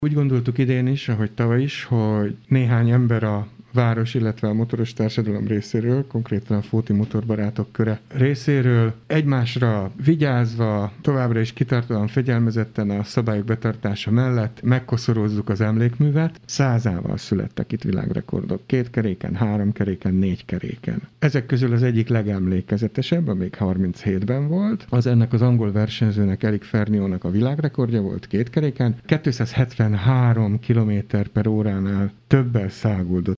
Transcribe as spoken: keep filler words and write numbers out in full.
Úgy gondoltuk idén is, ahogy tavaly is, hogy néhány ember a város, illetve a motoros társadalom részéről, konkrétan a Fóti Motorbarátok köre részéről egymásra vigyázva, továbbra is kitartóan, fegyelmezetten a szabályok betartása mellett megkoszorozzuk az emlékművet. Százával születtek itt világrekordok. Két keréken, három keréken, négy keréken. Ezek közül az egyik legemlékezetesebb, amíg harminchétben volt, az ennek az angol versenyzőnek, Eric Ferniónak a világrekordja volt két keréken. kétszázhetvenhárom kilométer per óránál többel száguldott